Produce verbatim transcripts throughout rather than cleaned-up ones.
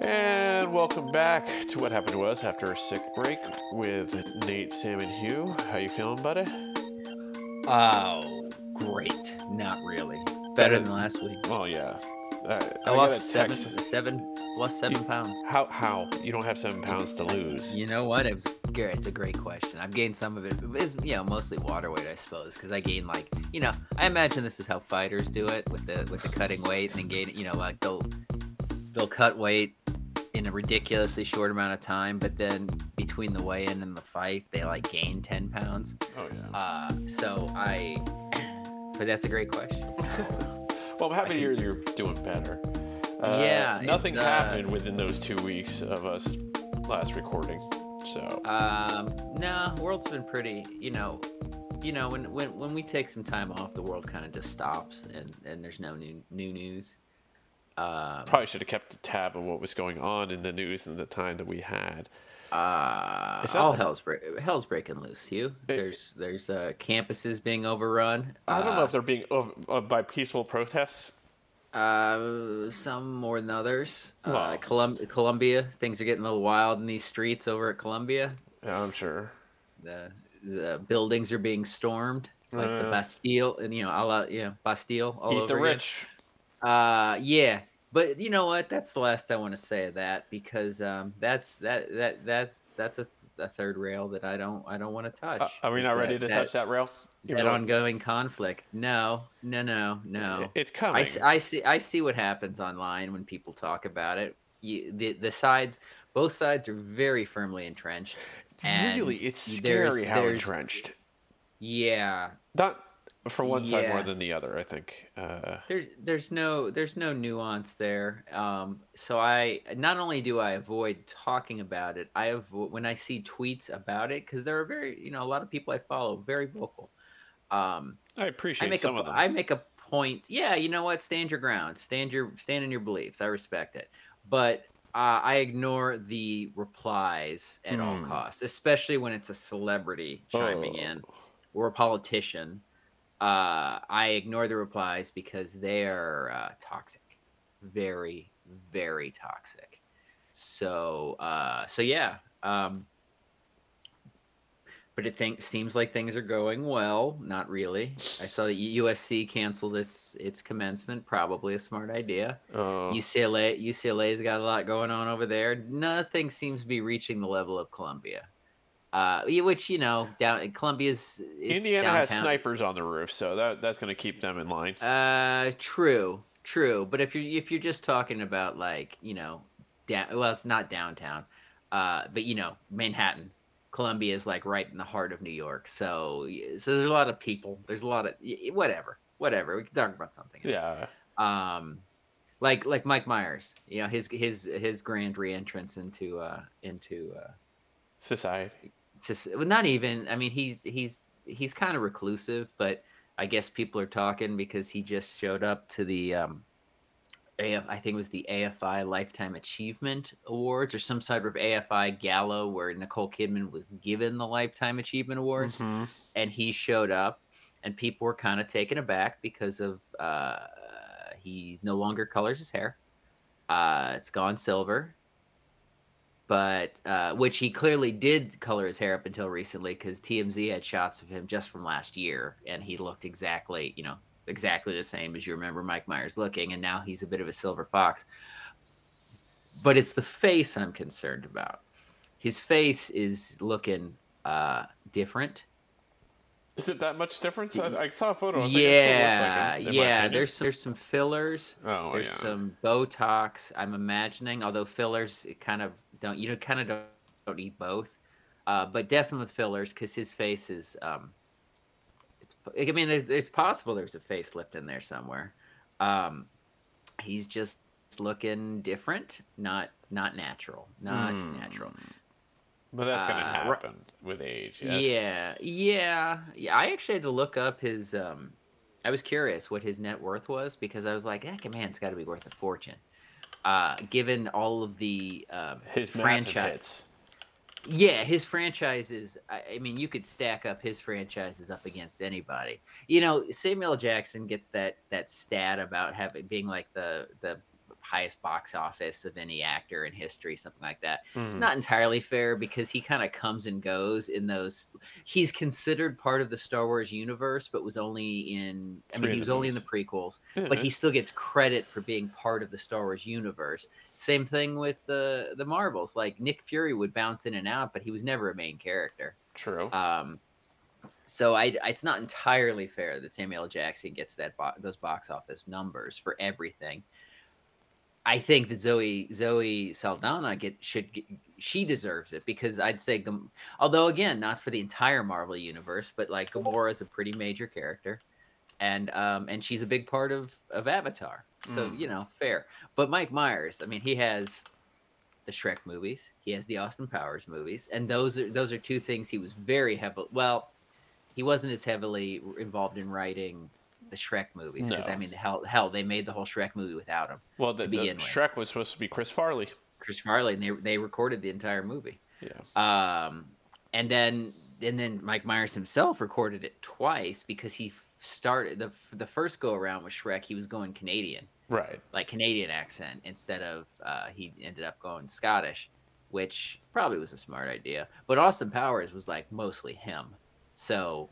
And welcome back to What Happened to Us after a sick break with Nate, Sam, and Hugh. How you feeling, buddy? Oh, great. Not really. Better, Better- than last week. Oh yeah. Uh, I, got lost a seven, text. seven, lost seven You- pounds. How? How? You don't have seven pounds to lose. You know what? It was Gary. It's a great question. I've gained some of it. It's, you know, mostly water weight, I suppose, because I gained like, you know, I imagine this is how fighters do it with the with the cutting weight and then gain. You know, like they'll they'll cut weight in a ridiculously short amount of time, but then between the weigh-in and the fight, they like gain ten pounds. Oh yeah. Uh, so I. But that's a great question. Well, I'm happy I to hear you're doing better. Uh, Yeah, Nothing it's, uh, happened within those two weeks of us last recording. So. Um, no, world's been pretty, you know, you know, when, when, when we take some time off, the world kind of just stops and, and there's no new, new news. Um, Probably should have kept a tab of what was going on in the news in the time that we had. uh, Is that all the- hell's, break, hell's breaking loose, Hugh. There's, there's, uh, campuses being overrun. I don't know Uh, if they're being uh, uh, by peaceful protests. Uh, some more than others. Uh, Wow. Colum- Columbia, things are getting a little wild in these streets over at Columbia. Yeah, I'm sure. The, the buildings are being stormed, like the Uh. Bastille, and you know, a la, you know, Bastille all Eat over the again. rich. Uh, yeah, but you know what? That's the last I want to say of that because um, that's that that that's that's a, a third rail that I don't I don't want to touch. Uh, are we Is not that- ready to that, touch that rail? Even that though ongoing conflict? No, no, no, no. It's I, coming. s- I see I see what happens online when people talk about it. You, the the sides, both sides are very firmly entrenched. and really, it's there's- scary how there's- entrenched. Yeah, Not for one side more Yeah. than the other, I think. Uh, there's there's no there's no nuance there. Um, so I not only do I avoid talking about it, I avo- when I see tweets about it because there are very you know a lot of people I follow very vocal. Um, I I appreciate make some a of them. I make a point. Yeah, you know what? Stand your ground. Stand your stand in your beliefs. I respect it. But uh, I ignore the replies at all Hmm. costs, especially when it's a celebrity chiming Oh. in or a politician. Uh, I ignore the replies because they are uh, toxic, very, very toxic. So, uh, so yeah. Um, but it think, seems like things are going well. Not really. I saw that U S C canceled its its commencement. Probably a smart idea. Uh, U C L A U C L A's got a lot going on over there. Nothing seems to be reaching the level of Columbia. Uh, y- which you know, down Columbia's it's Indiana has downtown. snipers on the roof, so that that's going to keep them in line. Uh, true, true. But if you're if you're just talking about like you know, down well, it's not downtown. Uh, but you know, Manhattan, Columbia is like right in the heart of New York. So y- so there's a lot of people. There's a lot of y- y- whatever, whatever. We can talk about something else. Yeah. Um, like like Mike Myers. You know his his his grand reentrance into uh into uh Society. just well, not even. I mean, he's he's he's kind of reclusive, but I guess people are talking because he just showed up to the um, A F, I think it was the A F I Lifetime Achievement Awards or some sort of A F I gala where Nicole Kidman was given the Lifetime Achievement Award, Mhm. and he showed up, and people were kind of taken aback because of uh, he no longer colors his hair. Uh, it's gone silver but uh, which he clearly did color his hair up until recently because T M Z had shots of him just from last year, and he looked exactly, you know, exactly the same as you remember Mike Myers looking, and now he's a bit of a silver fox. But it's the face I'm concerned about. His face is looking uh, different. Is it that much difference? I, I saw a photo. I was like, it still looks like Yeah, him, in my yeah. opinion. There's some, there's some fillers. Oh, There's yeah. some Botox. I'm imagining, although fillers it kind of don't you know kind of don't, don't need both, uh, but definitely fillers because his face is. Um, it's, I mean, there's, it's possible there's a facelift in there somewhere. Um, he's just looking different, not not natural, not Hmm. natural. But that's going to Uh, ri- happen with age. Yes. Yeah, yeah, yeah. I actually had to look up his. Um, I was curious what his net worth was because I was like, "Heck, man, it's got to be worth a fortune." Uh, given all of the um, His massive franchise, hits. yeah, his franchises. I, I mean, you could stack up his franchises up against anybody. You know, Samuel L. Jackson gets that that stat about having being like the the highest box office of any actor in history, something like that. Mhm. Not entirely fair because he kind of comes and goes in those. He's considered part of the Star Wars universe, but was only in. I mean, Three he of was the only in the movies. prequels, but Yeah. he still gets credit for being part of the Star Wars universe. Same thing with the the Marvels. Like Nick Fury would bounce in and out, but he was never a main character. True. Um, so I, it's not entirely fair that Samuel L. Jackson gets that bo- those box office numbers for everything. I think that Zoe Zoe Saldana get should get, she deserves it because I'd say Gam- although again not for the entire Marvel universe, but like Gamora is a pretty major character, and um and she's a big part of of Avatar, so Mm. you know fair. But Mike Myers, I mean, he has the Shrek movies, he has the Austin Powers movies, and those are those are two things he was very heavily well. He wasn't as heavily involved in writing the Shrek movies because I No. mean, hell, hell, they made the whole Shrek movie without him Well, the, to the begin with. Shrek was supposed to be Chris Farley. Chris Farley, and they they recorded the entire movie. Yeah. Um, and then and then Mike Myers himself recorded it twice because he started the the first go around with Shrek. He was going Canadian, Right. like Canadian accent instead of uh, he ended up going Scottish, which probably was a smart idea. But Austin Powers was like mostly him, so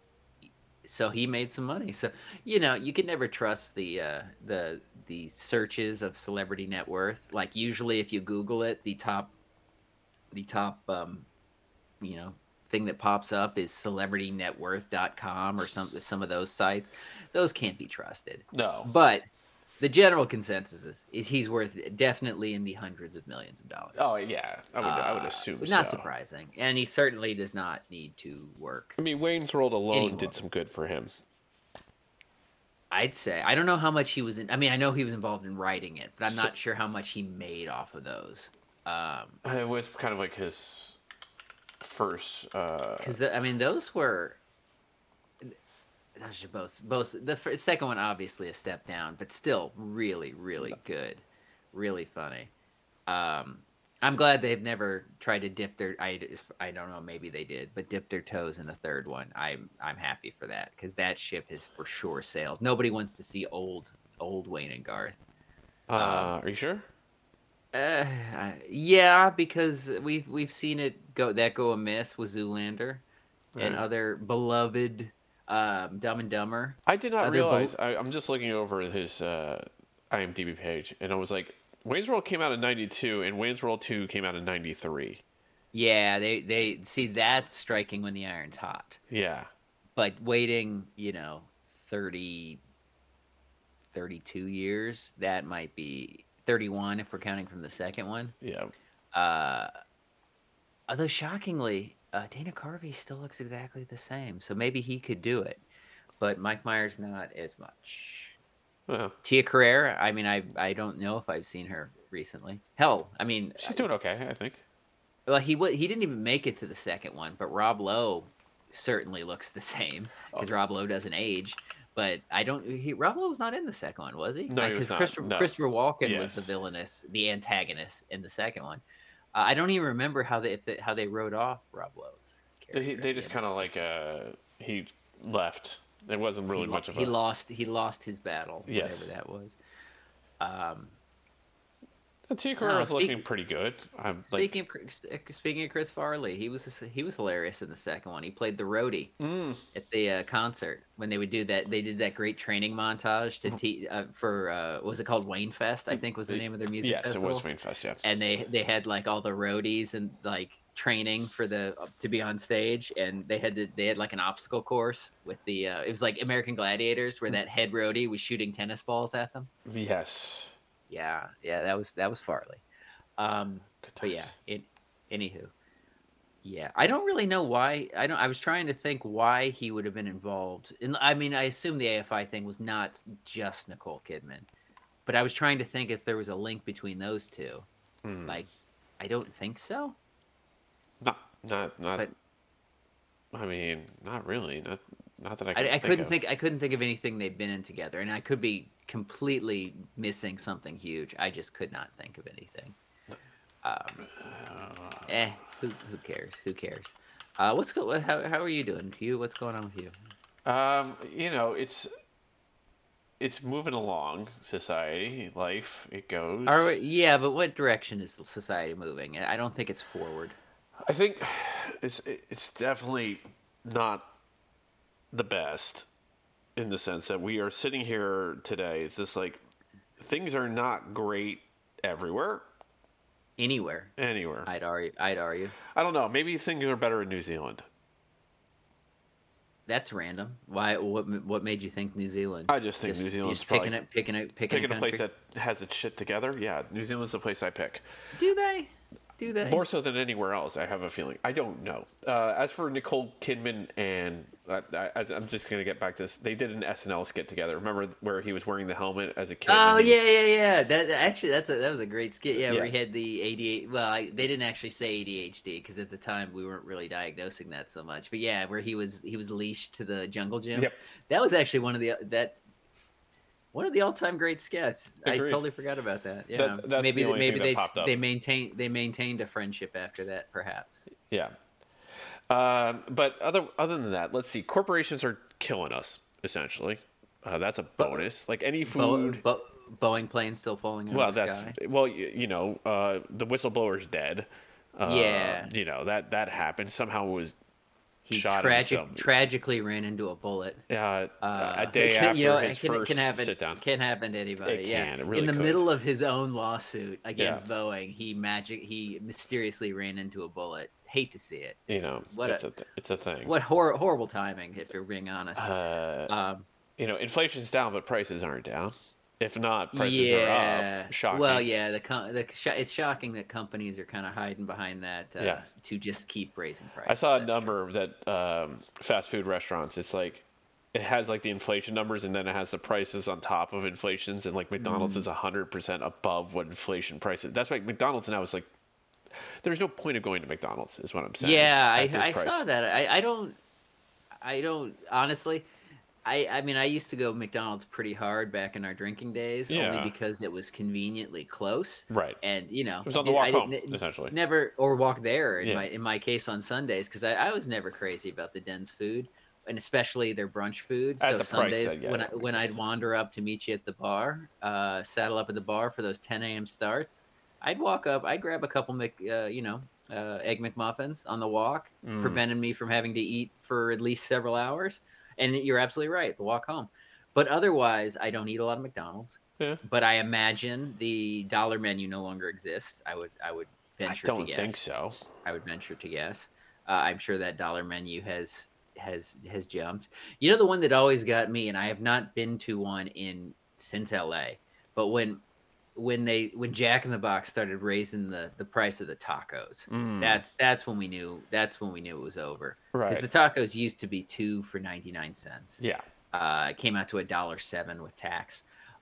so he made some money. So you know you can never trust the uh, the the searches of celebrity net worth. Like usually, if you Google it, the top the top um, you know thing that pops up is celebrity net worth dot com or some some of those sites. Those can't be trusted. No. But the general consensus is, is he's worth definitely in the hundreds of millions of dollars. Oh yeah, I would. I would Uh, assume not so. surprising, and he certainly does not need to work. I mean, Wayne's World alone Anymore. did some good for him. I'd say I don't know how much he was in. I mean, I know he was involved in writing it, but I'm So- not sure how much he made off of those. Um, It was kind of like his first. Uh, because I mean, those were those are both both the fir- second one obviously a step down, but still really really good, really funny. Um, I'm glad they've never tried to dip their I I don't know, maybe they did, but dip their toes in the third one. I'm I'm happy for that because that ship has for sure sailed. Nobody wants to see old old Wayne and Garth. uh, are you sure? Uh, I- yeah, because we've we've seen it go that go amiss with Zoolander and Right. other beloved um, Dumb and Dumber. I did not Other realize. bo- I, I'm just looking over his uh, IMDb page, and I was like, Wayne's World came out in ninety-two, and Wayne's World two came out in ninety-three. Yeah, they they see that's striking when the iron's hot. Yeah. But waiting, you know, thirty, thirty-two years, that might be thirty-one if we're counting from the second one. Yeah. Uh, although shockingly, uh, Dana Carvey still looks exactly the same, so maybe he could do it. But Mike Myers not as much. Well, Tia Carrere, I mean, I I don't know if I've seen her recently. Hell, I mean, she's doing okay, I think. well, he wa- he didn't even make it to the second one, but Rob Lowe certainly looks the same because Oh. Rob Lowe doesn't age. But I don't. He, Rob Lowe was not in the second one, was he? No, he was Because not, Christopher, no. Christopher Walken was the Yes. villainous, the antagonist in the second one. Uh, I don't even remember how they if they, how they wrote off Rob Lowe's They, character. they just kind of like uh, he left. There wasn't really he, lo- much of he a. lost he lost his battle, Yes. whatever that was. Um, Tia Carrere No, was speak- looking pretty good. I'm like, speaking of Chris- speaking of Chris Farley, he was he was hilarious in the second one. He played the roadie mm, at the uh, concert when they would do that. They did that great training montage to te- uh, for uh, what was it called Wayne Fest? I think was the name of their music yes, festival. it was Wayne Fest. Yeah. And they they had like all the roadies and like training for the to be on stage, and they had to, they had like an obstacle course with the uh, it was like American Gladiators where that head roadie was shooting tennis balls at them. Yes. Yeah, yeah, that was that was Farley. Um, Good but yeah, times. it anywho. Yeah, I don't really know why. I don't. I was trying to think why he would have been involved. And I mean, I assume the A F I thing was not just Nicole Kidman, but I was trying to think if there was a link between those two. Mm. Like, I don't think so. Not, not, not. But- I mean, not really. Not, not that I. Can I, I think couldn't of. think. I couldn't think of anything they've been in together, and I could be completely missing something huge. I just could not think of anything. Um, eh, who who cares? Who cares? Uh, what's go? How how are you doing? You, what's going on with you? Um, you know, it's it's moving along. Society, life, it goes. Are we, yeah, but what direction is society moving? I don't think it's forward. I think it's it's definitely not the best in the sense that we are sitting here today. It's just like things are not great everywhere. Anywhere. Anywhere. I'd argue. I'd argue. I don't know. Maybe things are better in New Zealand. That's random. Why? What? What made you think New Zealand? I just think just, New Zealand's just picking probably it, picking it, picking, picking a, a place that has its shit together. Yeah, New Zealand's the place I pick. Do they? Do they? More so than anywhere else, I have a feeling. I don't know. Uh, as for Nicole Kidman and I, I, I'm just gonna get back to this. They did an S N L skit together. Remember where he was wearing the helmet as a kid? Oh and he yeah, was- yeah, yeah. That actually, that's a that was a great skit. Yeah, where Yeah. he had the A D H D. Well, I, they didn't actually say A D H D because at the time we weren't really diagnosing that so much. But yeah, where he was he was leashed to the jungle gym. Yep. That was actually one of the that. One of the all-time great skits. I Agreed. totally forgot about that. Yeah, That- that's maybe the only maybe thing that they popped up. they maintained they maintained a friendship after that, perhaps. Yeah. Um, but other other than that, let's see. Corporations are killing us essentially. Uh, that's a bonus. Like any food. Bo- Bo- Boeing planes still falling out well, of the that's sky. well, you, you know, uh, the whistleblower's dead. Uh, Yeah. You know that that happened somehow. It was He shot tragic, himself. tragically ran into a bullet. uh, Uh, a day it can- after you know, his it can, first can happen, sit down. Can happen to anybody. It yeah, can, it really in the could. middle of his own lawsuit against Yeah. Boeing, he magic he mysteriously ran into a bullet. Hate to see it. You It's- know, what it's a, a, th- it's a thing. what hor- horrible timing, if you're being honest. Uh, um, you know, inflation's down, but prices aren't down. If not, prices yeah. are up. Shocking. Well, yeah, the, com- the sh- it's shocking that companies are kind of hiding behind that uh, Yeah. to just keep raising prices. I saw a That's number that um, fast food restaurants. It's like it has like the inflation numbers, and then it has the prices on top of inflations, and like McDonald's Mm. is a hundred percent above what inflation prices. That's why McDonald's now is like. There's no point of going to McDonald's, is what I'm saying. Yeah, I, at this I price. saw that. I, I don't, I don't honestly. I, I mean, I used to go McDonald's pretty hard back in our drinking days, Yeah. only because it was conveniently close. Right. And you know, It was on the I walk didn't- home, n- essentially. Never or walk there. In Yeah. my in my case on Sundays, because I, I was never crazy about the Den's food, and especially their brunch food. At So the price, Sundays, I get when I, it. Makes when I'd sense. wander up to meet you at the bar, uh, saddle up at the bar for those ten a.m. starts, I'd walk up, I'd grab a couple, Mc, uh, you know, uh, egg McMuffins on the walk, Mm. preventing me from having to eat for at least several hours. And you're absolutely right, the walk home. But otherwise, I don't eat a lot of McDonald's. Yeah. But I imagine the dollar menu no longer exists. I would, I would I venture don't to guess. think so. I would venture to guess. Uh, I'm sure that dollar menu has has has jumped. You know, the one that always got me, and I have not been to one in since L A. But when when they when Jack in the Box started raising the the price of the tacos, Mm. that's that's when we knew that's when we knew it was over. Right. Because the tacos used to be two for ninety nine cents. Yeah. Uh, it came out to a dollar seven with tax.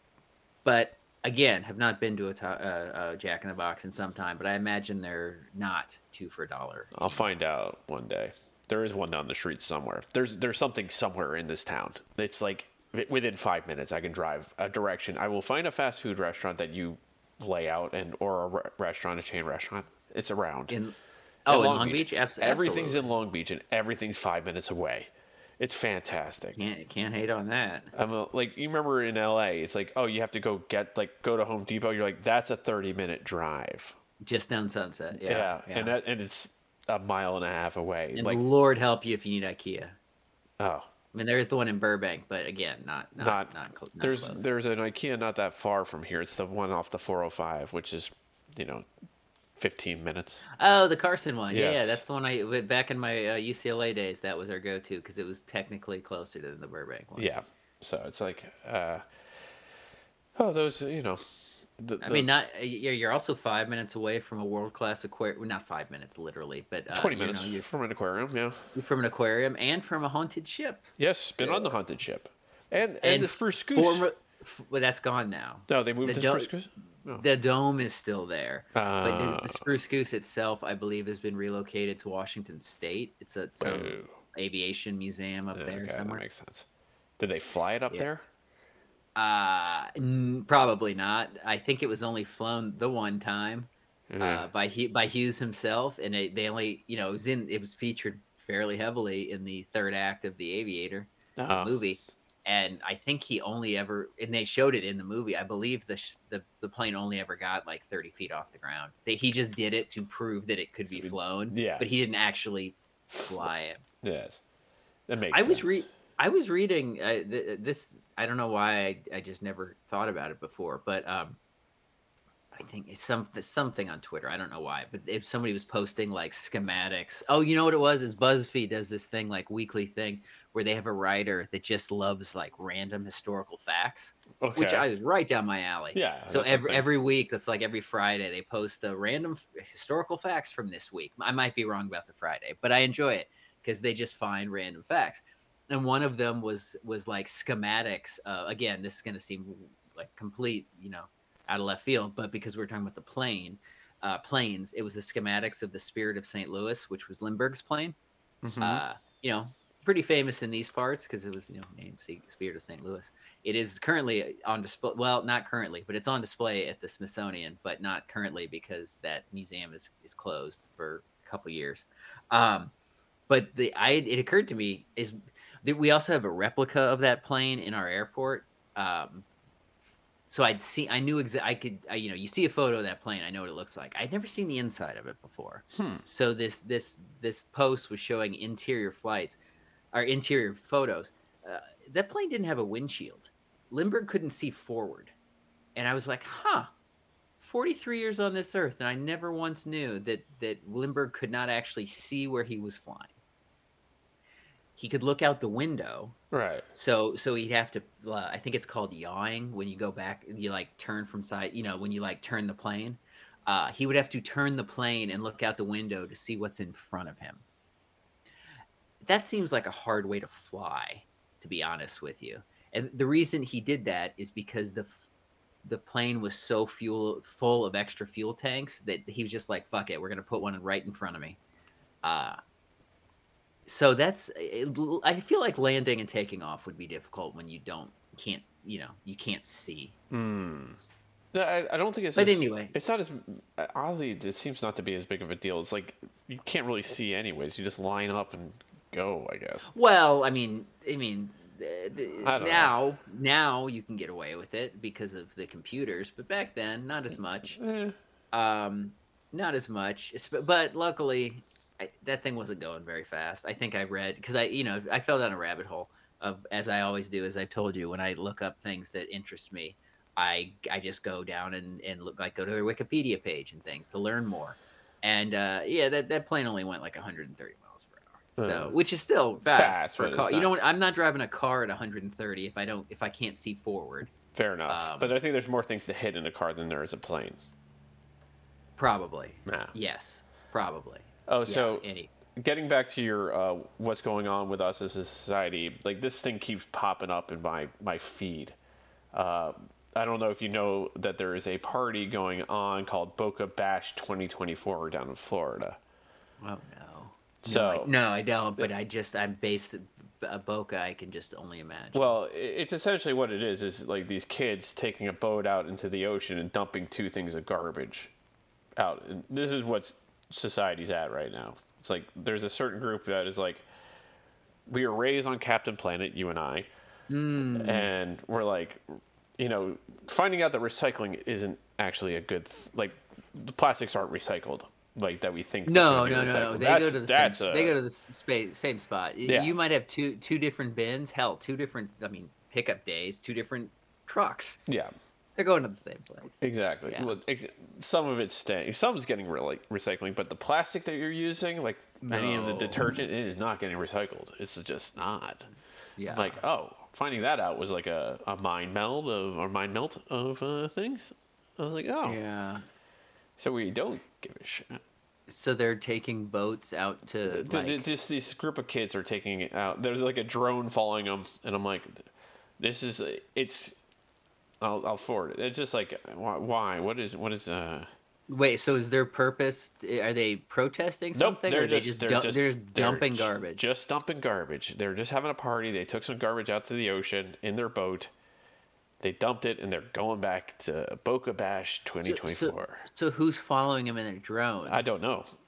But again, have not been to a, ta- uh, a Jack in the Box in some time. But I imagine they're not two for a dollar. I'll find out one day. There is one down the street somewhere. There's there's something somewhere in this town. It's like wi- within five minutes I can drive a direction. I will find a fast food restaurant that you lay out and or a re- restaurant, a chain restaurant. It's around. In oh, in Long Beach, Abs- Everything's absolutely. in Long Beach and everything's five minutes away. It's fantastic. Can't can't hate on that. I'm a, like you remember in L A, it's like oh you have to go get like go to Home Depot. You're like that's a thirty minute drive. Just down Sunset. Yeah, Yeah, yeah. and that and it's a mile and a half away. And like Lord help you if you need IKEA. oh. I mean, there is the one in Burbank, but again, not not Not, not, cl- not there's close. there's an IKEA not that far from here. It's the one off the four oh five, which is, you know, fifteen minutes. Oh, the Carson one. Yeah, Yes. that's the one I went back in my uh, U C L A days. That was our go-to because it was technically closer than the Burbank one. Yeah, so it's like, uh, oh, those you know, the, I the mean, not you're you're also five minutes away from a world-class aquarium. Well, not five minutes literally, but uh, twenty you minutes know, you're from an aquarium. Yeah, from an aquarium and from a haunted ship. yes, been on the haunted ship, and and, the Spruce Goose. former- f- well, that's gone now. no, they moved the to do- Spruce Goose. No. The dome is still there, but the, Uh, the Spruce Goose itself, I believe, has been relocated to Washington State. It's a some Boo. aviation museum up okay, there that somewhere. makes sense. Did they fly it up Yeah. there? Uh, n- probably not. I think it was only flown the one time Yeah. uh, by Hu- by Hughes himself, and it, they only, you know, it was in it was featured fairly heavily in the third act of the Aviator Oh. movie, and I think he only ever, and they showed it in the movie. I believe the sh- the, the plane only ever got like thirty feet off the ground. They, he just did it to prove that it could be flown, Yeah. but he didn't actually fly it. Yes, that makes I sense. was re- I was reading uh, th- this. I don't know why I, I just never thought about it before, but um, I think it's some something on Twitter. I don't know why, but if somebody was posting like schematics, oh, you know what it was? Is BuzzFeed does this thing like weekly thing where they have a writer that just loves like random historical facts, Okay. which I was right down my alley. Yeah. So that's every something. every week, it's like every Friday they post a random f- historical facts from this week. I might be wrong about the Friday, but I enjoy it because they just find random facts. And one of them was was like schematics. Uh, again, this is going to seem like complete, you know, out of left field, but because we we're talking about the plane, uh, planes, it was the schematics of the Spirit of Saint Louis, which was Lindbergh's plane. Mhm. Uh, you know, pretty famous in these parts because it was, you know, named Spirit of Saint Louis. It is currently on display. Well, not currently, but it's on display at the Smithsonian, but not currently because that museum is is closed for a couple years. Um, but the I it occurred to me is that we also have a replica of that plane in our airport. Um, so I'd see, I knew exactly, I could, I, you know, you see a photo of that plane, I know what it looks like. I'd never seen the inside of it before. Hmm. So this, this, this post was showing interior flights or interior photos. Uh, that plane didn't have a windshield. Lindbergh couldn't see forward. And I was like, huh, forty-three years on this earth. And I never once knew that, that Lindbergh could not actually see where he was flying. He could look out the window. Right. So so he'd have to. Uh, I think it's called yawing when you go back. You like turn from side. You know when you like turn the plane. Uh, he would have to turn the plane and look out the window to see what's in front of him. That seems like a hard way to fly, to be honest with you. And the reason he did that is because the the plane was so fuel full of extra fuel tanks that he was just like, "Fuck it, we're gonna put one right in front of me." Uh, so that's it, I feel like landing and taking off would be difficult when you don't can't you know you can't see. Hmm. I, I don't think it's. But as, anyway, it's not as oddly. It seems not to be as big of a deal. It's like you can't really see anyways. You just line up and go. I guess. well, I mean, I mean, I don't now know. now you can get away with it because of the computers, but back then, not as much. Eh. Um, not as much. But luckily, I, that thing wasn't going very fast. I think I read because I, you know, I fell down a rabbit hole of as I always do, as I've told you, when I look up things that interest me, I I just go down and and look like go to their Wikipedia page and things to learn more. And uh, yeah, that that plane only went like one hundred thirty miles per hour, so Uh, which is still fast, fast, for a but car. it's You not- know, I'm not driving a car at one hundred thirty if I don't if I can't see forward. Fair enough. Um, but I think there's more things to hit in a car than there is a plane. Probably. Nah. Yes. Probably. Oh, Yeah, so any. getting back to your uh, what's going on with us as a society, like this thing keeps popping up in my my feed. Uh, I don't know if you know that there is a party going on called Boca Bash twenty twenty-four down in Florida. Oh no. So no, I, no, I don't. But I just I'm based uh, Boca. I can just only imagine. well, i- it's essentially what it is. Is like these kids taking a boat out into the ocean and dumping two things of garbage out. And this is what society's at right now. It's like there's a certain group that is like, we were raised on Captain Planet, you and I, Mm. and we're like, you know, finding out that recycling isn't actually a good th- like the plastics aren't recycled like that we think. No, they're no, gonna be no, no. recycled. They That's- go to the that's same. a- They go to the s- space, same spot. Y- Yeah. You might have two two different bins. Hell, two different. I mean, pickup days. Two different trucks. yeah. They're going to the same place. Exactly. Yeah. Well, ex- some of it's staying, some is getting re- recycling, but the plastic that you're using, like any of the No. detergent, it is not getting recycled. It's just not. Yeah. Like, oh, finding that out was like a, a mind meld of or mind melt of uh, things. I was like, oh, Yeah. so we don't give a shit. So they're taking boats out to Th- like. th- just this group of kids are taking it out. There's like a drone following them, and I'm like, this is it's. I'll I'll forward it. It's just like why? why? What is what is uh? Wait, so is their purpose? Are they protesting Nope, something, they're or are they just just, they're dump, just they're just dumping they're garbage? Just dumping garbage. They're just having a party. They took some garbage out to the ocean in their boat. They dumped it, and they're going back to Boca Bash twenty twenty-four. So, so who's following them in their drone? I don't know.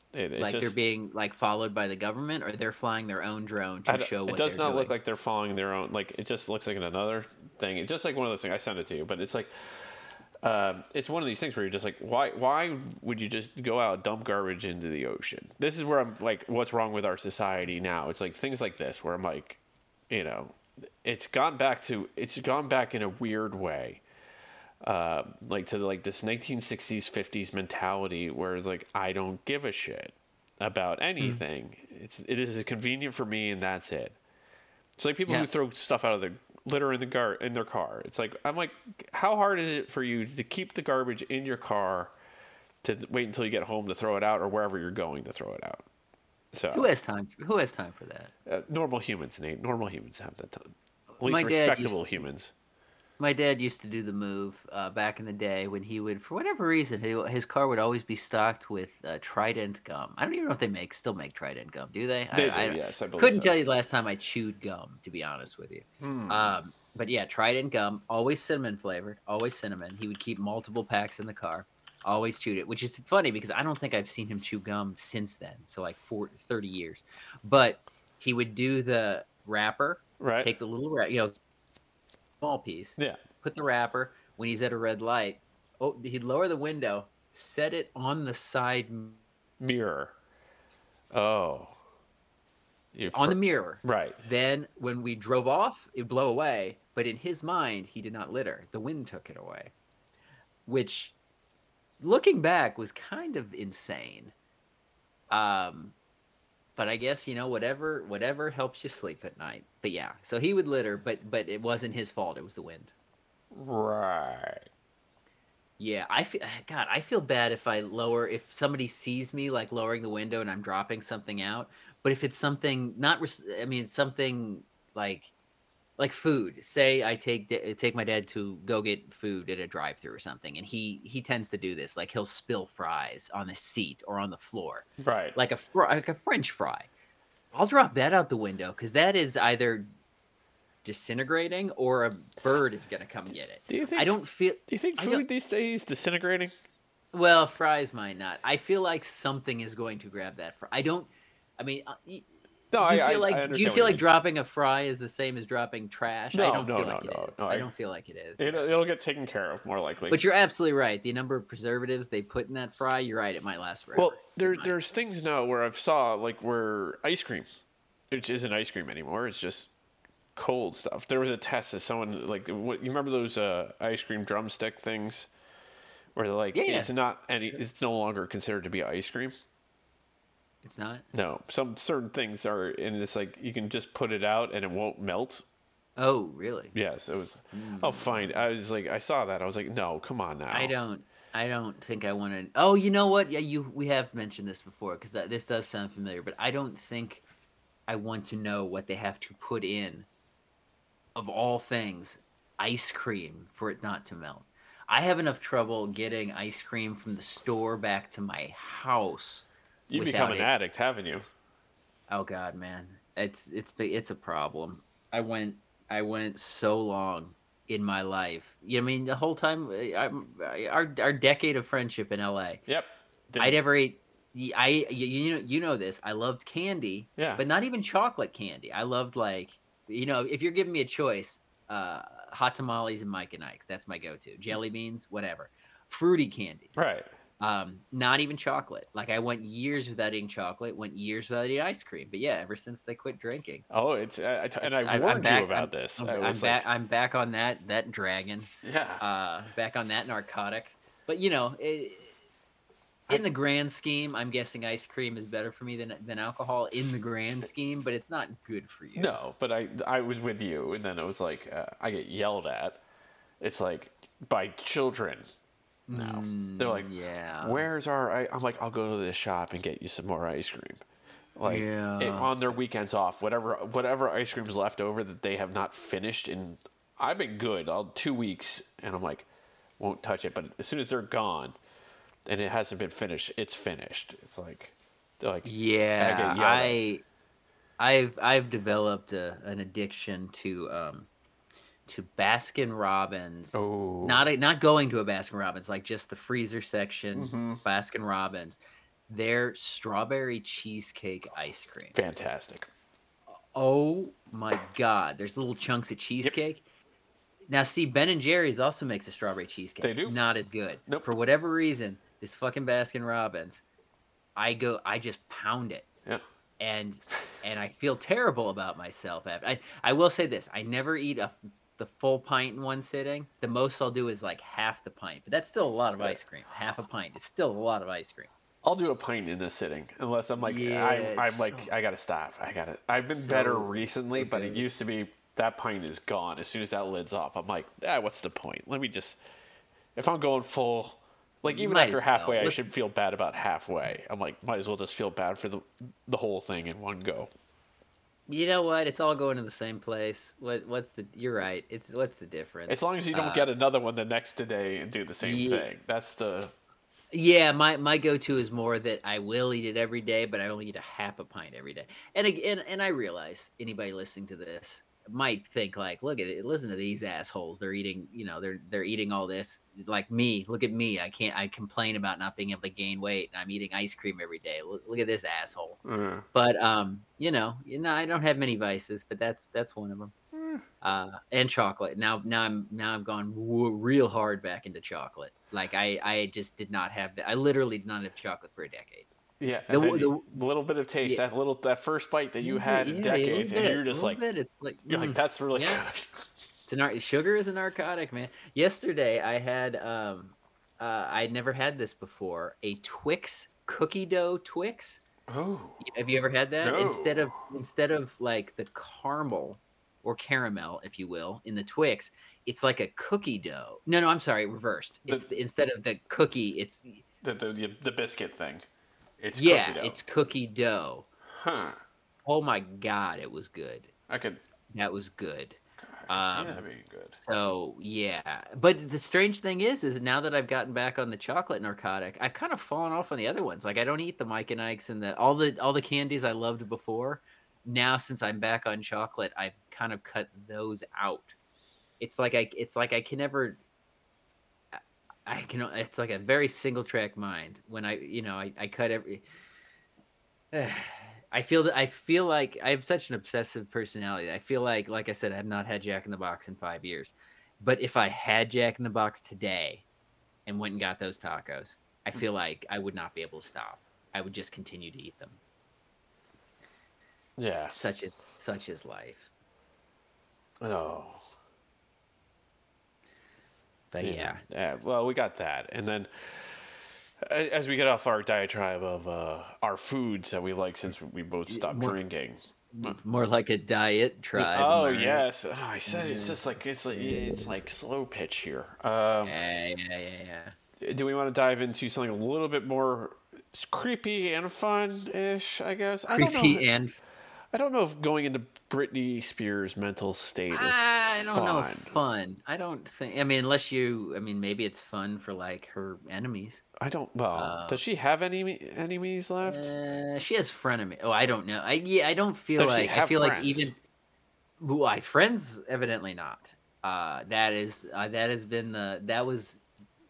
It, it's Like just they're being like followed by the government, or they're flying their own drone to I d- show it what does they're not doing. look like they're following their own. Like it just looks like another thing. It's just like one of those things. I sent it to you, but it's like um, it's one of these things where you're just like, why? Why would you just go out and dump garbage into the ocean? This is where I'm like, what's wrong with our society now? It's like things like this where I'm like, you know, it's gone back to it's gone back in a weird way. Uh, like to like this nineteen sixties, fifties mentality where it's like I don't give a shit about anything. Mm. It's it is convenient for me and that's it. It's like people yeah. who throw stuff out of the litter in the gar in their car. It's like I'm like, how hard is it for you to keep the garbage in your car to wait until you get home to throw it out or wherever you're going to throw it out? So who has time? Who has time for that? Uh, normal humans, Nate. Normal humans have that time. At least My respectable to, humans. My dad used to do the move uh, back in the day when he would, for whatever reason, he, his car would always be stocked with uh, Trident gum. I don't even know if they make still make Trident gum. Do they? They I, do, I, yes. I believe couldn't so. tell you the last time I chewed gum, to be honest with you. Hmm. Um, but yeah, Trident gum, always cinnamon flavored, always cinnamon. He would keep multiple packs in the car, always chewed it, which is funny because I don't think I've seen him chew gum since then. So like for thirty years. But he would do the wrapper, right? Take the little, you know, small piece. Yeah. Put the wrapper when he's at a red light. Oh, he'd lower the window, set it on the side mirror. Oh. You're on fr- the mirror. Right. Then when we drove off, it'd blow away. But in his mind, he did not litter. The wind took it away. Which, looking back, was kind of insane. Um, but I guess, you know, whatever whatever helps you sleep at night. But yeah, so he would litter, but but it wasn't his fault. It was the wind. Right. Yeah, I feel God. I feel bad if I lower if somebody sees me like lowering the window and I'm dropping something out. But if it's something not, I mean, something like like food. Say I take take my dad to go get food at a drive-thru or something, and he he tends to do this. Like he'll spill fries on the seat or on the floor. Right. Like a like a French fry. I'll drop that out the window because that is either disintegrating or a bird is going to come get it. Do you think I don't feel Do you think food these days disintegrating? Well, fries might not. I feel like something is going to grab that fry. I don't I mean uh, you, no, do you I, feel like I do you feel like mean. dropping a fry is the same as dropping trash? No, I don't no, feel no, like no, it is. no, I, I don't feel like it is. It, it'll get taken care of more likely. But you're absolutely right. The number of preservatives they put in that fry, you're right, it might last forever. Well, there there's things now where I've saw like where ice cream, which isn't ice cream anymore, it's just cold stuff. There was a test that someone like what, you remember those uh, ice cream drumstick things where they're like yeah, yeah. it's not any sure. It's no longer considered to be ice cream. It's not? No. Some certain things are and it's like you can just put it out and it won't melt. Oh, really? Yes, it was mm. Oh, fine. I was like I saw that. I was like, "No, come on now." I don't I don't think I want to Oh, you know what? Yeah, you we have mentioned this before cuz this does sound familiar, but I don't think I want to know what they have to put in. Of all things, ice cream for it not to melt. I have enough trouble getting ice cream from the store back to my house. You've become an addict, haven't you? Oh God, man, it's it's it's a problem. I went I went so long in my life. You know, I mean, the whole time, I, our our decade of friendship in L A. Yep. Didn't... I never ate. I you, you know you know this. I loved candy. Yeah. But not even chocolate candy. I loved like. You know, if you're giving me a choice, uh, hot tamales and Mike and Ike's, that's my go-to. Jelly beans, whatever. Fruity candies. Right. Um, not even chocolate. Like I went years without eating chocolate, went years without eating ice cream. But yeah, ever since they quit drinking. Oh, it's, uh, I t- and I warned back, you about I'm, this. I'm, I I'm was back. like... I'm back on that that dragon. Yeah. Uh, back on that narcotic. But you know, it, in the grand scheme, I'm guessing ice cream is better for me than than alcohol in the grand scheme, but it's not good for you. No, but I I was with you, and then it was like uh, I get yelled at. It's like by children. No, mm, they're like, yeah. Where's our? I, I'm like, I'll go to this shop and get you some more ice cream. Like yeah. it, on their weekends off, whatever whatever ice cream's left over that they have not finished, and I've been good all two weeks, and I'm like, won't touch it. But as soon as they're gone. And it hasn't been finished. It's finished. It's like, they're like, yeah. I, I I've I've developed a, an addiction to um, to Baskin Robbins. Oh. Not a, not going to a Baskin Robbins, like just the freezer section. Mm-hmm. Baskin Robbins. their strawberry cheesecake ice cream. Fantastic. Oh my god! There's little chunks of Yep. cheesecake. Now, see, Ben and Jerry's also makes a strawberry cheesecake. They do. Not as good. Nope. For whatever reason, this fucking Baskin Robbins, I go, I just pound it. Yeah. And and I feel terrible about myself. I I will say this: I never eat a the full pint in one sitting. The most I'll do is like half the pint, but that's still a lot of ice cream. Half a pint is still a lot of ice cream. I'll do a pint in a sitting, unless I'm like, Yeah, I'm, I'm it's like, so- I gotta stop. I gotta. I've been so- better recently, but it okay. used to be that pint is gone as soon as that lid's off. I'm like, ah, what's the point? Let me just. If I'm going full, like even Might after as well. halfway, I Let's- should feel bad about halfway. I'm like, might as well just feel bad for the the whole thing in one go. You know what? It's all going to the same place. What what's the? You're right. It's what's the difference? As long as you don't Uh, get another one the next day and do the same yeah. thing. That's the. Yeah, my, my go to is more that I will eat it every day, but I only eat a half a pint every day. And again, and I realize anybody listening to this might think like, look at it, listen to these assholes. They're eating, you know, they're they're eating all this like me. Look at me. I can't. I complain about not being able to gain weight, and I'm eating ice cream every day. Look, look at this asshole. Uh, But um, you know, you know, I don't have many vices, but that's that's one of them. eh. Uh, and chocolate. Now, now I'm now I've gone w- real hard back into chocolate. Like I, I just did not have that. I literally did not have chocolate for a decade. Yeah, The- and then the- you- little bit of taste, yeah. that little that first bite that you Little had bit, in yeah, a little decades, and bit, you're just little like, bit. It's like you're mm. like, that's really yeah. good. It's a nar- sugar is a narcotic, man. Yesterday I had um, uh, I'd never had this before. A Twix cookie dough Twix. Oh, Have you ever had that? Instead No. of instead of like the caramel or caramel, if you will, in the Twix, it's like a cookie dough. No, no, I'm sorry, reversed. The- It's the, instead of the cookie, it's the the, the biscuit thing. It's yeah, cookie dough. it's cookie dough. Huh. Oh my god, it was good. I could, That was good. I could Um, see that being good. So yeah, but the strange thing is, is now that I've gotten back on the chocolate narcotic, I've kind of fallen off on the other ones. Like I don't eat the Mike and Ike's and the all the all the candies I loved before. Now since I'm back on chocolate, I've kind of cut those out. It's like I it's like I can never. I- I can. It's like a very single track mind when I you know I, I cut every. I feel that I feel like I have such an obsessive personality. I feel like, like I said, I have not had Jack in the Box in five years. But if I had Jack in the Box today and went and got those tacos, I feel like I would not be able to stop. I would just continue to eat them. Yeah. Such is such is life. Oh. But yeah, Yeah. Well, we got that, and then a- as we get off our diatribe of uh, our foods that we like since we both stopped more- drinking. more like a diet tribe. Oh am I right? yes, oh, I said it's just like it's like it's like slow pitch here. Um, Yeah, yeah, yeah, yeah. do we want to dive into something a little bit more creepy and fun-ish? I guess. I don't know. Creepy and I don't know if going into Britney Spears' mental state is I don't fun. know. Fun. I don't think. I mean, unless you. I mean, maybe it's fun for like her enemies. I don't. Well, Uh, does she have any enemies left? Uh, she has frenemy. Oh, I don't know. I yeah, I don't feel Does she like I have feel like friends? even. Well, I friends evidently not. Uh, that is uh, that has been the that was.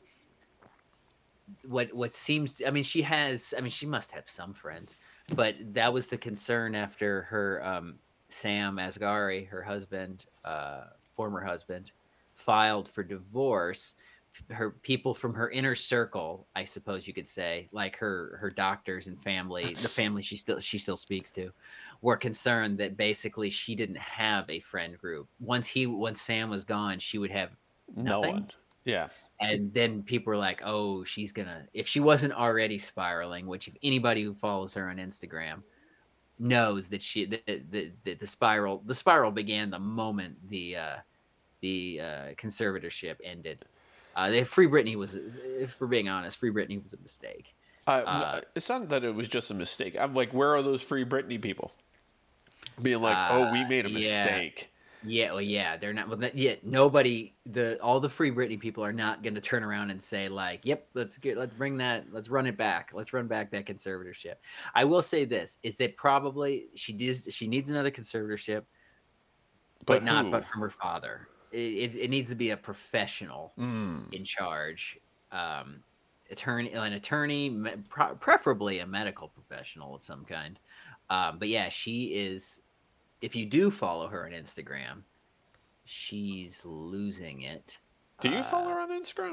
What what seems to, I mean she has I mean she must have some friends, but that was the concern after her um, Sam Asghari, her husband, uh, former husband, filed for divorce. Her people from her inner circle, I suppose you could say, like her her doctors and family, the family she still she still speaks to, were concerned that basically she didn't have a friend group. Once he once Sam was gone, she would have No nothing. one. Yeah. And then people were like, "Oh, she's gonna." If she wasn't already spiraling, which if anybody who follows her on Instagram knows that she the the, the, the spiral the spiral began the moment the uh, the uh, conservatorship ended. Uh, the Free Britney was, if we're being honest, Free Britney was a mistake. Uh, Uh, it's not that it was just a mistake. I'm like, where are those Free Britney people? Being like, oh, we Uh, made a yeah. mistake. Yeah, well, yeah, they're not. Well, that, yeah, nobody. The all the Free Britney people are not going to turn around and say like, "Yep, let's get, let's bring that, let's run it back, let's run back that conservatorship." I will say this: is that probably she does, she needs another conservatorship, but, But not, who? but from her father. It, it, it needs to be a professional Mm. in charge. Um, attorney, an attorney, me- pro- preferably a medical professional of some kind. Um, but yeah, she is. If you do follow her on Instagram, she's losing it. Do you follow Uh, her on Instagram?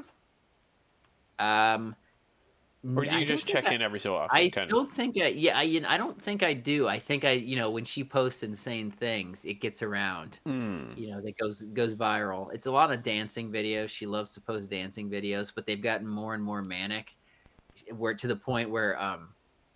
um, Or n- do I you don't just think check I. in every so often? I Kind of. don't think I. Yeah, I. You know, I don't think I do. I think I. You know, when she posts insane things, it gets around. Mm. You know, that goes goes viral. It's a lot of dancing videos. She loves to post dancing videos, but they've gotten more and more manic, where to the point where um,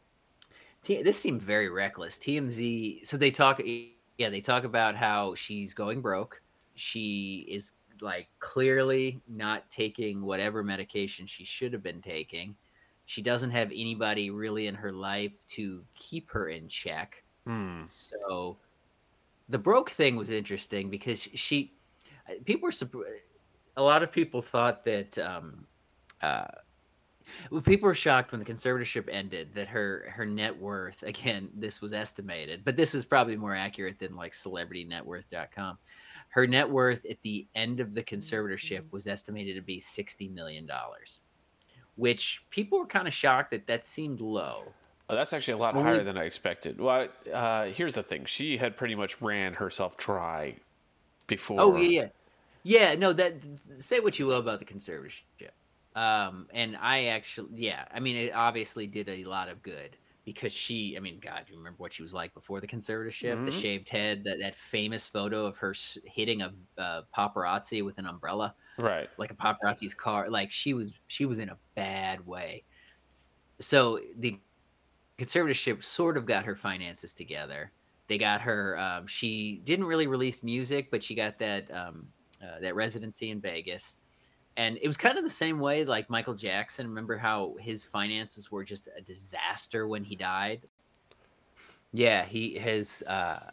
T- this seemed very reckless. T M Z. So they talk. Yeah, they talk about how she's going broke. She is like clearly not taking whatever medication she should have been taking. She doesn't have anybody really in her life to keep her in check. Mm. So the broke thing was interesting because she people were surp- a lot of people thought that um uh well, people were shocked when the conservatorship ended that her her net worth, again, this was estimated, but this is probably more accurate than like celebrity net worth dot com. Her net worth at the end of the conservatorship was estimated to be sixty million dollars, which people were kind of shocked that that seemed low. Oh, that's actually a lot higher Only than I expected. Well, uh, here's the thing: she had pretty much ran herself dry Oh before. yeah, yeah. Yeah, no, that say what you will about the conservatorship. Um, and I actually, yeah, I mean, it obviously did a lot of good because she, I mean, God, do you remember what she was like before the conservatorship? The Hmm. shaved head, that, that famous photo of her s- hitting a uh, paparazzi with an umbrella, Right. like a paparazzi's car. Like she was, she was in a bad way. So the conservatorship sort of got her finances together. They got her. Um, she didn't really release music, but she got that um, uh, that residency in Vegas, and it was kind of the same way like Michael Jackson. Remember how his finances were just a disaster when he died? Yeah, he his uh,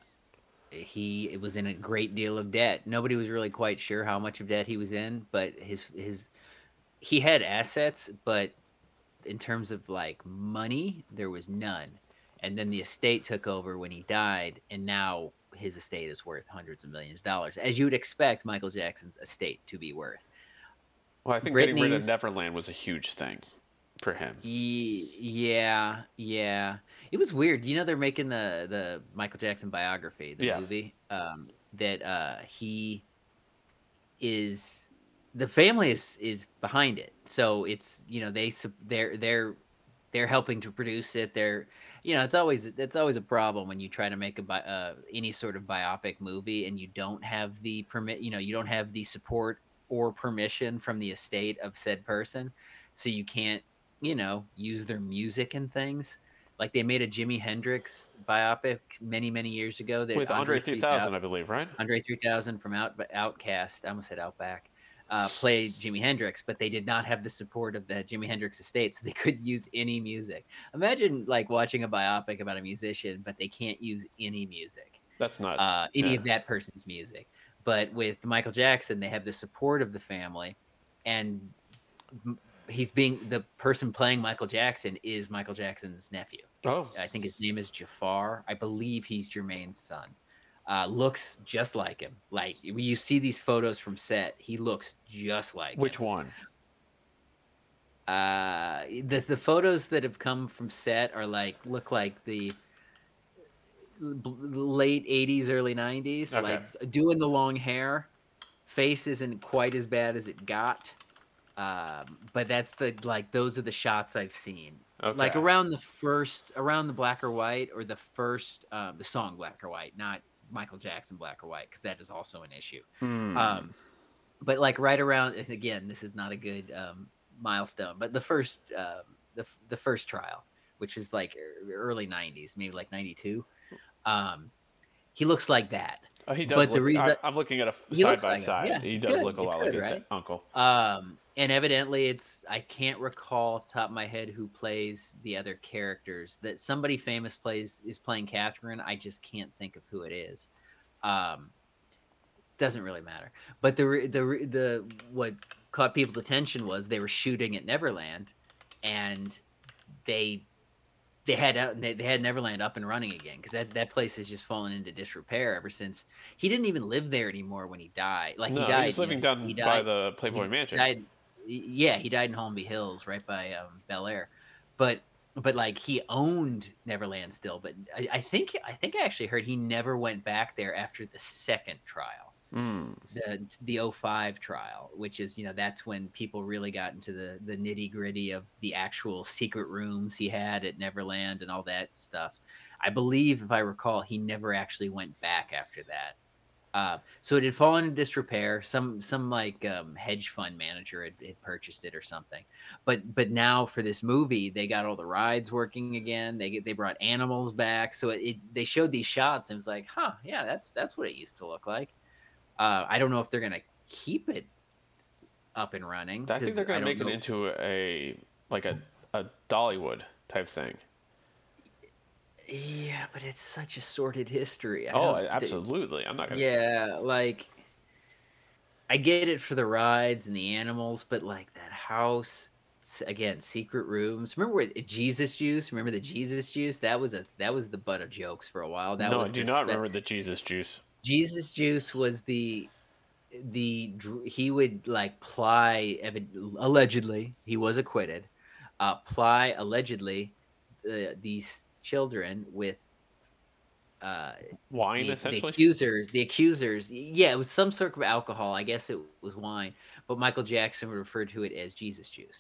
he was in a great deal of debt. Nobody was really quite sure how much of debt he was in, but his his he had assets, but in terms of like money, there was none. And then the estate took over when he died, and now his estate is worth hundreds of millions of dollars, as you would expect Michael Jackson's estate to be worth. Well, I think getting rid of Britney's, Neverland was a huge thing for him. ye- yeah, yeah, it was weird. You know, they're making the the Michael Jackson biography, the Yeah. movie, um, that uh, he is the family is is behind it. So it's you know they sup- they're they're they're helping to produce it. They're you know it's always it's always a problem when you try to make a bi- uh, any sort of biopic movie and you don't have the permit. You know you don't have the support or permission from the estate of said person, so you can't you know use their music and things. Like they made a Jimi Hendrix biopic many many years ago that With Andre Andre three thousand three thousand, I believe, right? Andre three thousand from Out Outcast, I almost said Outback, uh, played Jimi Hendrix, but they did not have the support of the Jimi Hendrix estate, so they couldn't use any music. Imagine like watching a biopic about a musician, but they can't use any music, That's nuts. uh, any Yeah. of that person's music. But with Michael Jackson, they have the support of the family, and he's being the person playing Michael Jackson is Michael Jackson's nephew. Oh. I think his name is Jafar. I believe he's Jermaine's son. Uh, looks just like him. Like when you see these photos from set, he looks just like Which him. one? Uh, the the photos that have come from set are like look like the late eighties, early nineties, Okay. like doing the long hair. Face isn't quite as bad as it got. Um, but that's the like those are the shots I've seen. Okay. Like around the first around the Black or White or the first um, the song Black or White, not Michael Jackson Black or White, because that is also an issue. Hmm. Um, but like right around again, this is not a good um, milestone, but the first um, the the first trial, which is like early nineties, maybe like ninety-two. Um, he looks like that. Oh, he does. But Look, the reason I, I'm looking at a he side looks by like him, side. yeah, He does good, look a it's lot good, like his right? da- uncle. Um, and evidently, it's I can't recall off the top of my head who plays the other characters. That somebody famous plays is playing Catherine. I just can't think of who it is. Um, doesn't really matter. But the re- the re- the what caught people's attention was they were shooting at Neverland, and they they had out they, they had Neverland up and running again because that, that place has just fallen into disrepair ever since he didn't even live there anymore when he died. Like No, he he died, was you know, living he, down he by died. the Playboy He Mansion. died. yeah, he died in Holmby Hills, right by um, Bel Air, but but like he owned Neverland still. But I, I think I think I actually heard he never went back there after the second trial, Mm. the the oh five trial, which is, you know, that's when people really got into the the nitty gritty of the actual secret rooms he had at Neverland and all that stuff. I believe, if I recall, he never actually went back after that. Uh, so it had fallen into disrepair. Some some like um, hedge fund manager had, had purchased it or something. But but now for this movie, they got all the rides working again. They get they brought animals back. So it, it they showed these shots and it was like, huh, yeah, that's that's what it used to look like. Uh, I don't know if they're gonna keep it up and running. I think they're 'Cause I gonna don't make it know. into a like a a Dollywood type thing. Yeah, but it's such a sordid history. I Oh, don't. absolutely. I'm not gonna. Yeah, like I get it for the rides and the animals, but like that house s- again, secret rooms. Remember where Jesus Juice? Remember the Jesus Juice? That was a that was the butt of jokes for a while. That No, I was do the not spe- remember the Jesus Juice. Jesus Juice was the the dr- he would like ply evi- allegedly he was acquitted. Uh, ply allegedly uh, these children with uh Wine, the the essentially. accusers the accusers yeah, it was some sort of alcohol. I guess it was wine, but Michael Jackson referred to it as Jesus juice.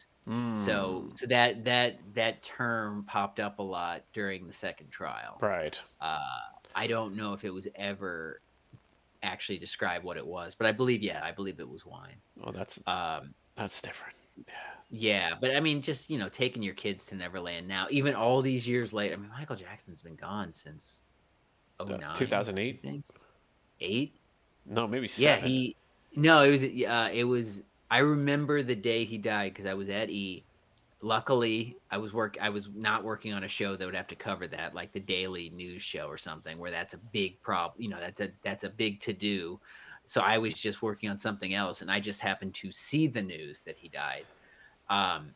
So Mm, so that that that term popped up a lot during the second trial. right. uh I don't know if it was ever actually described what it was, but I believe, yeah, I believe it was wine. Oh, that's um that's different. Yeah. yeah, but I mean, just, you know, taking your kids to Neverland now, even all these years later. I mean, Michael Jackson's been gone since oh Uh, nine, I two thousand eight? think. Eight. No, maybe Yeah, seven. he no, it was uh it was I remember the day he died because I was at E. Luckily, I was work I was not working on a show that would have to cover that, like the daily news show or something, where that's a big problem. You know, that's a that's a big to do. So I was just working on something else, and I just happened to see the news that he died. Um,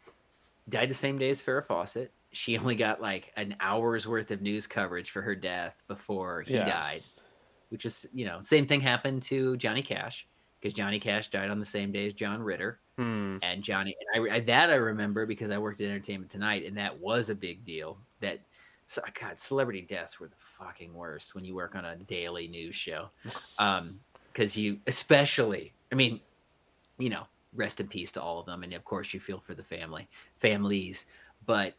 died the same day as Farrah Fawcett. She only got like an hour's worth of news coverage for her death before he Yeah. died, which is, you know, same thing happened to Johnny Cash, because Johnny Cash died on the same day as John Ritter. Hmm. And Johnny, and I, I that I remember because I worked at Entertainment Tonight, and that was a big deal. That, so, God, celebrity deaths were the fucking worst when you work on a daily news show, um, because you, especially, I mean, you know, rest in peace to all of them, and of course you feel for the family, families, but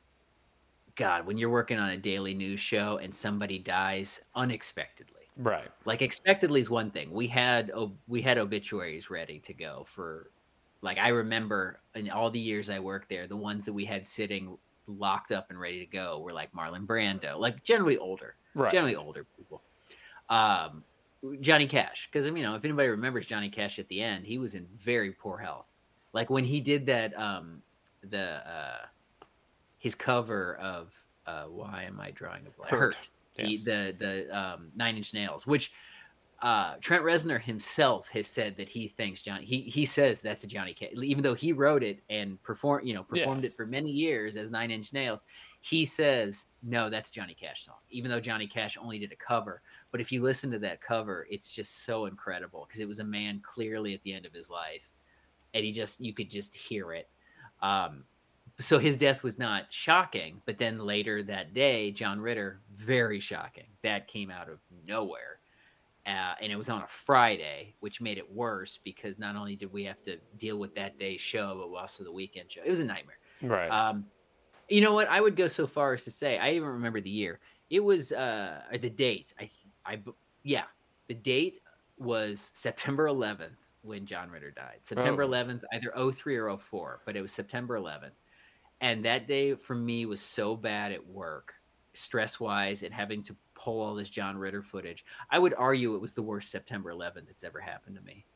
God, when you're working on a daily news show and somebody dies unexpectedly, Right. like expectedly is one thing. We had ob- we had obituaries ready to go for, like, I remember in all the years I worked there, the ones that we had sitting locked up and ready to go were like Marlon Brando, like generally older, Right. generally older people. Um, Johnny Cash, because, you know, if anybody remembers Johnny Cash at the end, he was in very poor health. Like when he did that, um, the uh, his cover of uh, "Why Am I Drawing a Blank?" Hurt. Hurt. Yeah. He, the the um, Nine Inch Nails, which uh, Trent Reznor himself has said that he thinks Johnny. He he says that's a Johnny Cash, even though he wrote it and performed, you know, performed Yeah. it for many years as Nine Inch Nails. He says no, that's a Johnny Cash song, even though Johnny Cash only did a cover. But if you listen to that cover, it's just so incredible because it was a man clearly at the end of his life, and he just you could just hear it. Um, so his death was not shocking, but then later that day, John Ritter, very shocking. That came out of nowhere. Uh, and it was on a Friday, which made it worse because not only did we have to deal with that day's show, but also the weekend show. It was a nightmare. Right. Um, you know what? I would go so far as to say I even remember the year. It was uh, the date. I, I, yeah, the date was September eleventh when John Ritter died. September Oh. eleventh, either oh three or oh four, but it was September eleventh. And that day for me was so bad at work, stress wise, and having to pull all this John Ritter footage. I would argue it was the worst September eleventh that's ever happened to me.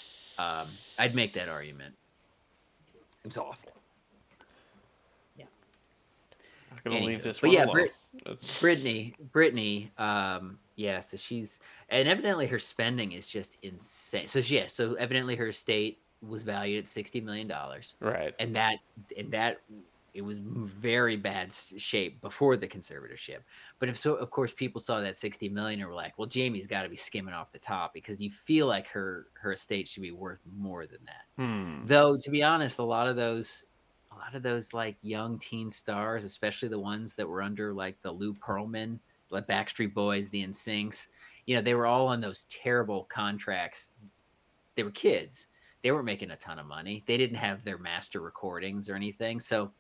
Um, I'd make that argument. It was awful. Yeah. I'm gonna Anywho, leave this but one yeah, alone. Brit- Brittany, Brittany, um, yeah, so she's, and evidently her spending is just insane. So she, yeah, so evidently her estate was valued at sixty million dollars, Right. and that, and that it was very bad shape before the conservatorship. But if so, of course, people saw that sixty million and were like, well, Jamie's got to be skimming off the top because you feel like her her estate should be worth more than that. Hmm. Though, to be honest, a lot of those a lot of those like young teen stars, especially the ones that were under like the Lou Pearlman, like Backstreet Boys, the NSYNCs, you know, they were all on those terrible contracts. They were kids. They weren't making a ton of money. They didn't have their master recordings or anything. So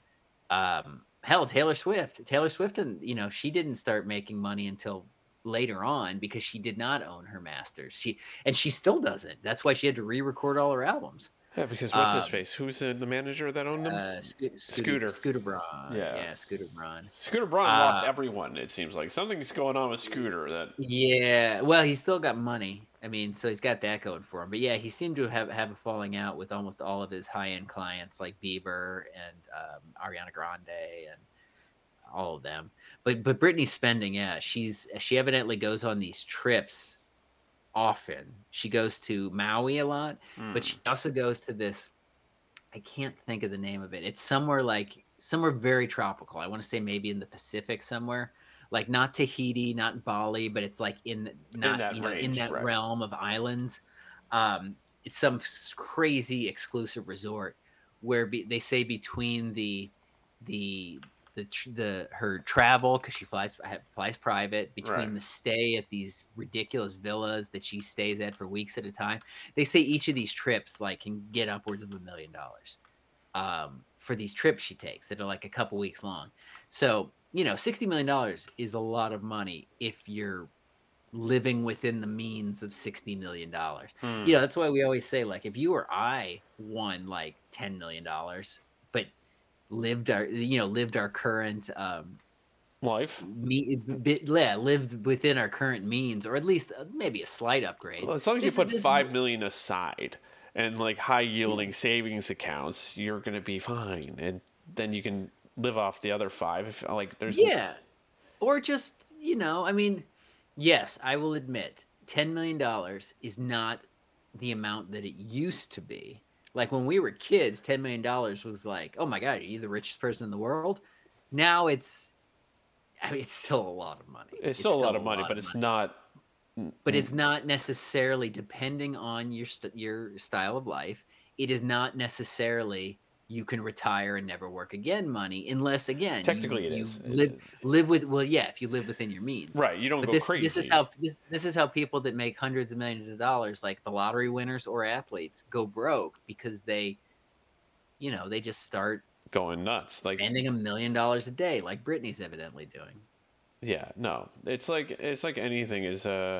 um hell, Taylor Swift. Taylor Swift, and you know, she didn't start making money until later on because she did not own her masters. She and she still doesn't. That's why she had to re-record all her albums. Yeah, because what's his Um, face? Who's the, the manager that owned him? uh, Sco- Scooter, Scooter. Scooter Braun. Yeah. Yeah, Scooter Braun. Scooter Braun Uh, lost everyone. It seems like something's going on with Scooter. That Yeah, well, he's still got money. I mean, so he's got that going for him. But yeah, he seemed to have have a falling out with almost all of his high end clients, like Bieber and um, Ariana Grande and all of them. But but Britney's spending, yeah, she's she evidently goes on these trips often. She goes to Maui a lot, mm. but she also goes to this. I can't think of the name of it. It's somewhere like somewhere very tropical. I want to say maybe in the Pacific somewhere, like not Tahiti, not Bali, but it's like in not that you know in range, that right. realm of islands. Um, it's some crazy exclusive resort where be, they say between the the the the her travel because she flies flies private between Right. the stay at these ridiculous villas that she stays at for weeks at a time. They say each of these trips like can get upwards of a million dollars um, for these trips she takes that are like a couple weeks long. So you know, sixty million dollars is a lot of money if you're living within the means of sixty million dollars. Mm. You know, that's why we always say like if you or I won like ten million dollars, but lived our you know lived our current um life me yeah lived within our current means, or at least uh, maybe a slight upgrade. Well, as long as This- you put this- five million aside and like high yielding savings accounts, you're gonna be fine, and then you can live off the other five. If like there's yeah, or just you know, I mean, yes, I will admit, ten million dollars is not the amount that it used to be. Like when we were kids, ten million dollars was like, oh my god, are you the richest person in the world? Now it's, I mean, it's still a lot of money. it's still a lot of money, but it's not. But it's not necessarily, depending on your st- your style of life, it is not necessarily you can retire and never work again money, unless again Technically you, it you is. live live with well yeah if you live within your means. Right, you don't But go this crazy. this is how this this is how people that make hundreds of millions of dollars, like the lottery winners or athletes, go broke because they, you know, they just start going nuts. Like spending a million dollars a day, like Britney's evidently doing. yeah, no, it's like it's like anything is. Uh,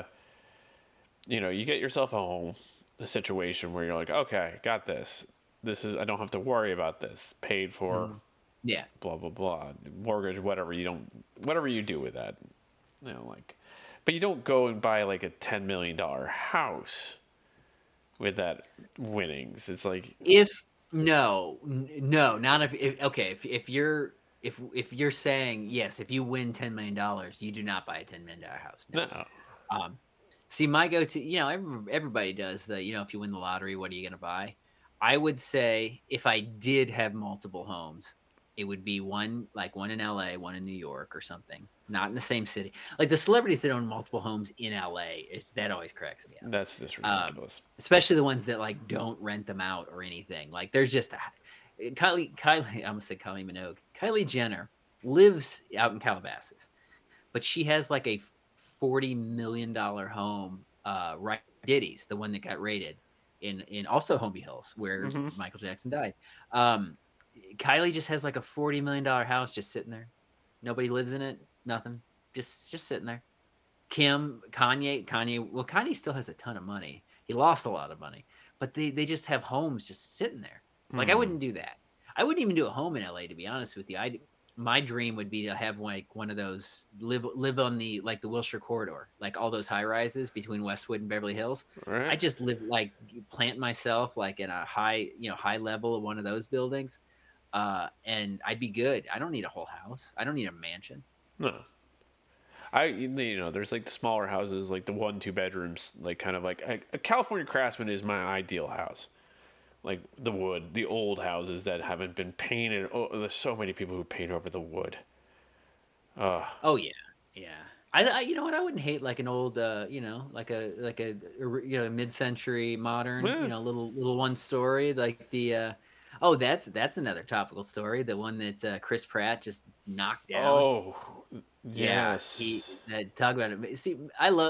you know, you get yourself a home, a situation where you're like, okay, got this. This is I don't have to worry about this. Paid for. Mhm. Yeah. Blah blah blah. Mortgage, whatever you don't, whatever you do with that, you know, like, but you don't go and buy like a ten million dollar house with that winnings. It's like If no, n- no, not if, if okay, if if you're if if you're saying yes, if you win ten million dollars, you do not buy a ten million dollar house. No. no. Um, see, my go-to, you know, every, everybody does the, you know, if you win the lottery, what are you going to buy? I would say if I did have multiple homes, it would be one like one in L A, one in New York or something, not in the same city. Like the celebrities that own multiple homes in L A, is that always cracks me up. That's just Um, ridiculous. Especially the ones that like don't rent them out or anything. Like there's just a, Kylie Kylie I almost said Kylie Minogue. Kylie Jenner lives out in Calabasas, but she has like a forty million dollar home, uh, right? Diddy's the one that got raided in in also Homey Hills where Mhm. Michael Jackson died. Um, Kylie just has like a forty million dollar house just sitting there. Nobody lives in it. Nothing. Just just sitting there. Kim, Kanye, Kanye. Well, Kanye still has a ton of money. He lost a lot of money, but they they just have homes just sitting there. Like I Hmm. wouldn't do that. I wouldn't even do a home in L A, to be honest with you. I my dream would be to have like one of those live live on the like the Wilshire corridor, like all those high rises between Westwood and Beverly Hills. Right. I just live like plant myself like in a high you know high level of one of those buildings, uh, and I'd be good. I don't need a whole house. I don't need a mansion. No. I you know there's like the smaller houses, like the one two bedrooms, like kind of like a, a California Craftsman is my ideal house, like the wood, the old houses that haven't been painted. Oh, there's so many people who paint over the wood. Uh, Oh yeah, yeah. I, I you know what? I wouldn't hate like an old, uh, you know, like a like a, a you know mid-century modern, you eh, know, little little one story like the. Uh, oh, that's that's another topical story. The one that uh, Chris Pratt just knocked down. oh, Yeah, he yes. that talk about it. See, I love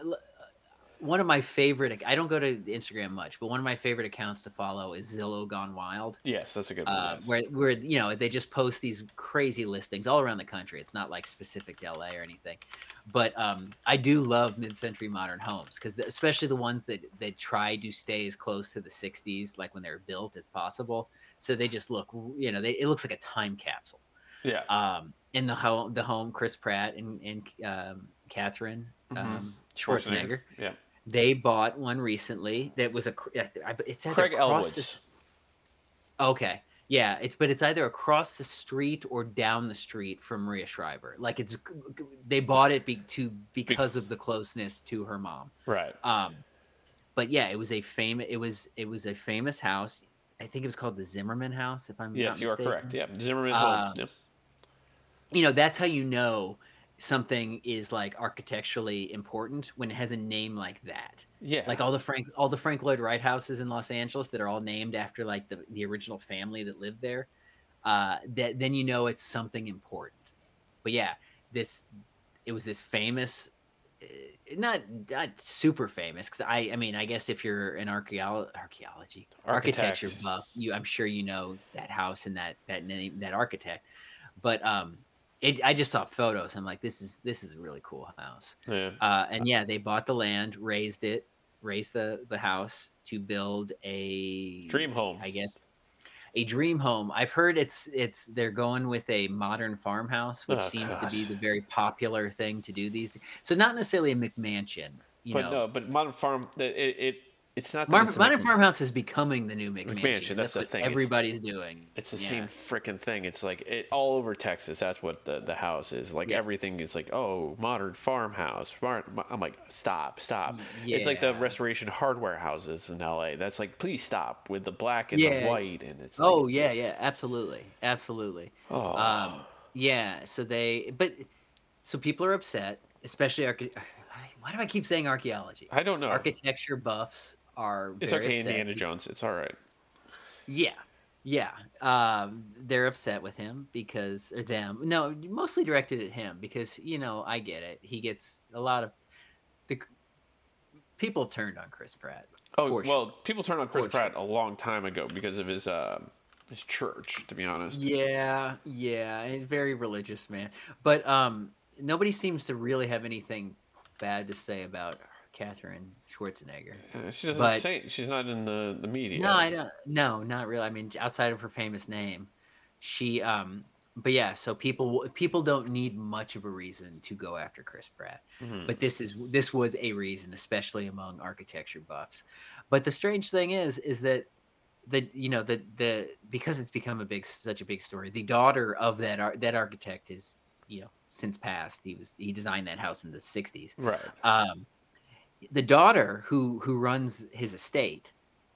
one of my favorite. I don't go to Instagram much, but one of my favorite accounts to follow is Zillow Gone Wild. Yes, that's a good one. Uh, Yes. where where you know they just post these crazy listings all around the country. It's not like specific to L A or anything, but um, I do love mid-century modern homes because especially the ones that that try to stay as close to the sixties, like when they were built, as possible. So they just look, you know, they, it looks like a time capsule. Yeah. Um, in the home, the home, Chris Pratt and and um, Catherine Mm-hmm. um, Schwarzenegger. Schwarzenegger, Yeah. they bought one recently that was a. It's either Craig across Elwoods. the Okay. Yeah, it's but it's either across the street or down the street from Maria Shriver. Like it's they bought it be, to Be- because of the closeness to her mom. right. Um, but yeah, it was a famous it was it was a famous house. I think it was called the Zimmerman House, if I'm Yes, not you are mistaken. correct. Yeah. Zimmerman home. Um, Yep. you know, that's how you know something is like architecturally important when it has a name like that. Yeah. Like all the Frank all the Frank Lloyd Wright houses in Los Angeles that are all named after like the, the original family that lived there. Uh, that then you know it's something important. But yeah, this it was this famous, uh, not not super famous because I I mean I guess if you're an archaeolo- archaeology Architect. architecture buff, you I'm sure you know that house and that that name that architect. But um, it I just saw photos. I'm like, this is this is a really cool house. Yeah. Uh, and yeah, they bought the land, raised it, raised the the house to build a Dream home. I guess a dream home. I've heard it's it's they're going with a modern farmhouse, which Oh seems to God. be the very popular thing to do these days. So not necessarily a McMansion, you But know. no, but modern farm. It it it's not that Modern, it's a modern Mc- farmhouse is becoming the new McMansion. McMansion. 'Cause That's the what thing. It's- everybody's doing. It's the Yeah. same freaking thing. It's like it, all over Texas. That's what the, the house is. Like Yeah. everything is like, oh, modern farmhouse. Smart. I'm like, stop, stop. It's like the Yeah. restoration hardware houses in L A. That's like, please stop with the black and Yeah. the white. And it's like, Oh yeah, yeah, absolutely, absolutely. oh, Um, yeah. So they, but so people are upset, especially archi- Why do I keep saying archaeology? I don't know. Architecture buffs are It's very okay, upset. Indiana Jones. It's all right. Yeah, yeah. Um, they're upset with him because, or them. No, mostly directed at him because you know I get it. He gets a lot of the people have turned on Chris Pratt. Oh for well, sure. people turned on Chris For Pratt a long time ago because of his uh, his church. To be honest. Yeah, yeah, he's a very religious man. But um, nobody seems to really have anything bad to say about Catherine Schwarzenegger. Uh, She doesn't But- say. She's not in the the media. No, I don't. No, not really. I mean, outside of her famous name, she. Um, but yeah, so people people don't need much of a reason to go after Chris Pratt. Mhm. But this is this was a reason, especially among architecture buffs. But the strange thing is, is that the you know the the because it's become a big such a big story. The daughter of that ar- that architect is you know since passed. He was he designed that house in the sixties. Right. Um, the daughter who who runs his estate,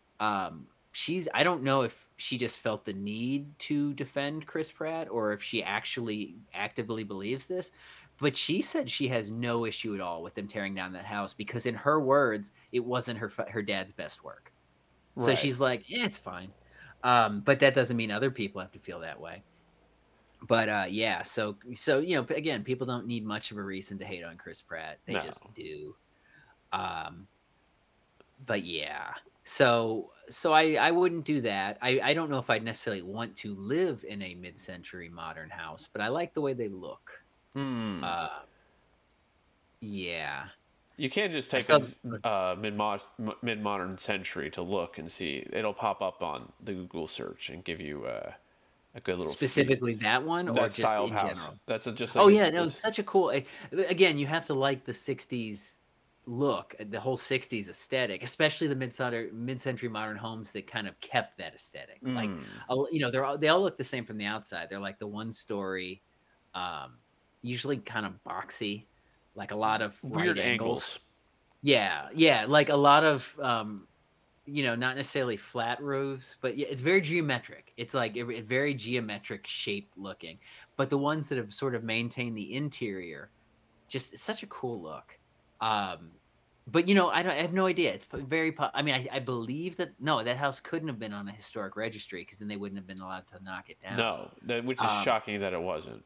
um, she's I don't know if she just felt the need to defend Chris Pratt or if she actually actively believes this, but she said she has no issue at all with them tearing down that house because in her words, it wasn't her fa- her dad's best work. So Right. she's like, eh, it's fine. Um, but that doesn't mean other people have to feel that way. But uh, yeah, so so you know, again, people don't need much of a reason to hate on Chris Pratt. They No. just do. Um, but yeah, so so I I wouldn't do that. I I don't know if I'd necessarily want to live in a mid-century modern house, but I like the way they look. Hmm. Uh, yeah. You can't just I type saw- in uh, mid mid modern century to look and see. It'll pop up on the Google search and give you uh, a good little Specifically that one, or that just style in of house. general. That's a, just like Oh it's- yeah, no, it's it's- such a cool. eh, Again, you have to like the sixties look, eh, the whole sixties aesthetic, especially the mid-century mid-century modern homes that kind of kept that aesthetic. Like, Mm. a- you know, they're all, they all look the same from the outside. They're like the one story, um, usually kind of boxy, like a lot of right weird angles. angles. Yeah, yeah, like a lot of um, you know, not necessarily flat roofs, but yeah, it's very geometric. It's like a, a very geometric shaped looking. But the ones that have sort of maintained the interior, just it's such a cool look. Um, but you know, I don't. I have no idea. It's po- very. po- I mean, I, I believe that no, that house couldn't have been on a historic registry because then they wouldn't have been allowed to knock it down. No, that, which is Um, shocking that it wasn't.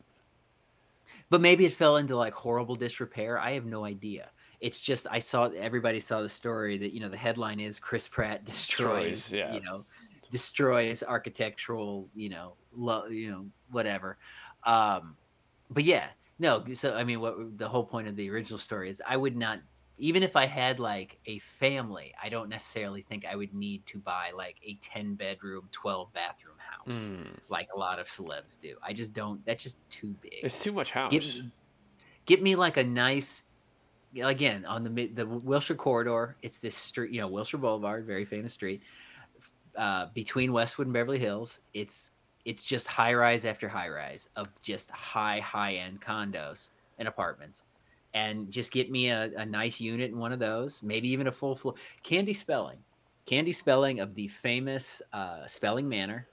But maybe it fell into like horrible disrepair. I have no idea. It's just I saw everybody saw the story that you know the headline is Chris Pratt destroys Destroys, yeah. you know destroys architectural you know lo- you know whatever. Um, but yeah, no. So I mean, what the whole point of the original story is, I would not, even if I had like a family, I don't necessarily think I would need to buy like a ten bedroom, twelve bathroom house Mm. like a lot of celebs do. I just don't. That's just too big. It's too much house. Get, get me like a nice, again, on the mid- the Wilshire corridor. It's this street, you know, Wilshire Boulevard, very famous street, uh, between Westwood and Beverly Hills. It's it's just high rise after high rise of just high high end condos and apartments, and just get me a, a nice unit in one of those. Maybe even a full floor. Candy Spelling, Candy Spelling of the famous uh, Spelling Manor,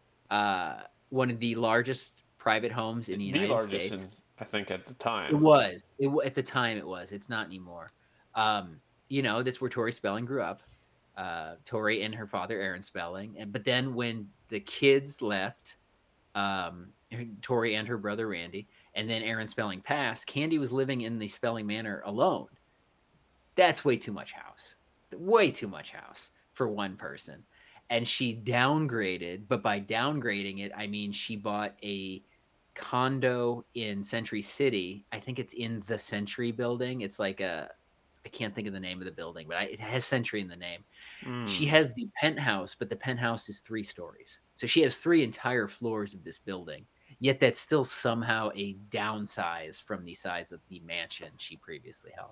uh, one of the largest private homes in the the United largest, States. in, I think, at the time. It was. It wa- at the time it was. It's not anymore. Um, you know, that's where Tori Spelling grew up. Uh, Tori and her father, Aaron Spelling. And but then when the kids left, um, Tori and her brother Randy, and then Aaron Spelling passed, Candy was living in the Spelling Manor alone. That's way too much house. Way too much house for one person. And she downgraded, but by downgrading it, I mean she bought a condo in Century City. I think it's in the Century building. It's like a, I can't think of the name of the building, but I, it has Century in the name. Mm. She has the penthouse, but the penthouse is three stories. So she has three entire floors of this building. Yet that's still somehow a downsize from the size of the mansion she previously held.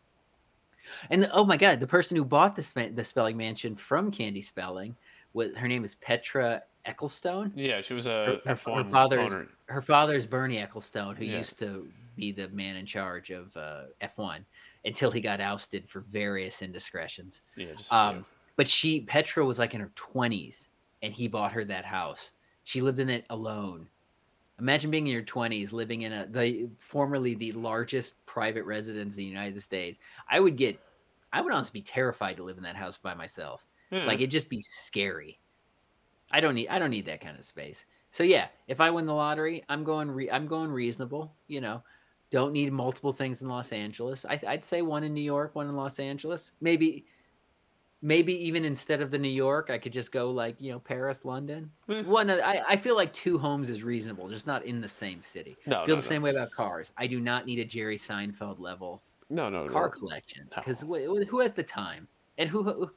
And the, oh my God, the person who bought the, Spe- the Spelling Mansion from Candy Spelling, was, her name is Petra Ecclestone. Yeah, she was Her, a her, F her one father's owner. her father's Bernie Ecclestone, who Yeah. used to be the man in charge of uh, F one until he got ousted for various indiscretions. Yeah, just a Um, few. but she Petra was like in her twenties, and he bought her that house. She lived in it alone. Imagine being in your twenties, living in a the formerly the largest private residence in the United States. I would get, I would honestly be terrified to live in that house by myself. Yeah. Like it'd just be scary. I don't need I don't need that kind of space. So yeah, if I win the lottery, I'm going re- I'm going reasonable. You know, don't need multiple things in Los Angeles. I, I'd say one in New York, one in Los Angeles. Maybe, maybe even instead of the New York, I could just go like you know Paris, London. Eh. One, I, I feel like two homes is reasonable, just not in the same city. No, feel no, the no. same way about cars. I do not need a Jerry Seinfeld level No, no, car no. collection No. because who has the time and who, who?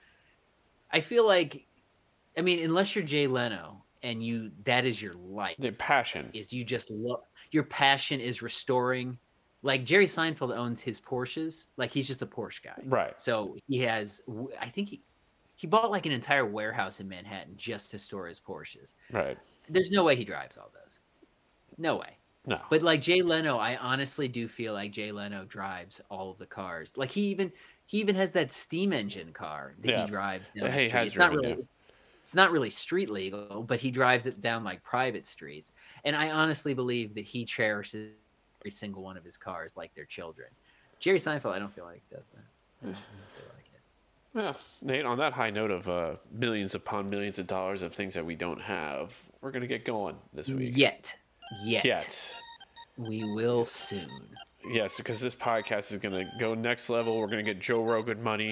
I feel like, I mean, unless you're Jay Leno and you that is your life, The passion. is you just love your passion is restoring. Like Jerry Seinfeld owns his Porsches, like he's just a Porsche guy. Right. So he has, I think he he bought like an entire warehouse in Manhattan just to store his Porsches. Right. There's no way he drives all those. No way. No. But like Jay Leno, I honestly do feel like Jay Leno drives all of the cars. Like he even he even has that steam engine car that Yeah. he drives down He the street. has It's not driven, really yeah. it's, it's not really street legal, but he drives it down like private streets. And I honestly believe that he cherishes every single one of his cars like they're children. Jerry Seinfeld, I don't feel like does that. I don't feel like it. Well, Nate, on that high note of uh, millions upon millions of dollars of things that we don't have, we're going to get going this week. Yet. Yet. Yet. We will soon. Yes, because this podcast is going to go next level. We're going to get Joe Rogan money.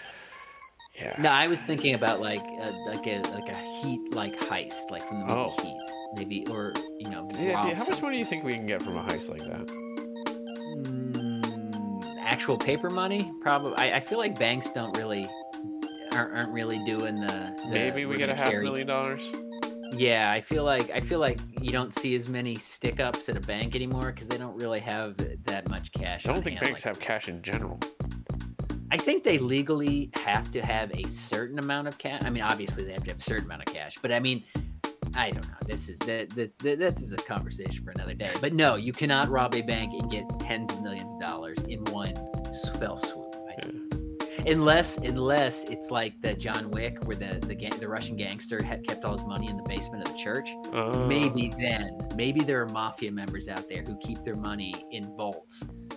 Yeah. No, I was thinking about like a, like a like a Heat like heist, like from the movie Oh. Heat, maybe, or you know, Yeah, rob yeah, how much something. money do you think we can get from a heist like that? Mm, actual paper money? Probably. I, I feel like banks don't really aren't, aren't really doing the. the Maybe we we're get a gonna half carry- million dollars. Yeah, I feel like I feel like you don't see as many stick ups at a bank anymore because they don't really have that much cash. I don't on think hand banks like have they cash in general. I think they legally have to have a certain amount of cash. I mean, obviously they have to have a certain amount of cash, but I mean, I don't know. This is this this, this is a conversation for another day. But no, you cannot rob a bank and get tens of millions of dollars in one fell swoop. I, Yeah. unless unless it's like the John Wick, where the the, gang, the Russian gangster had kept all his money in the basement of the church. Uh, Maybe then, maybe there are mafia members out there who keep their money in vaults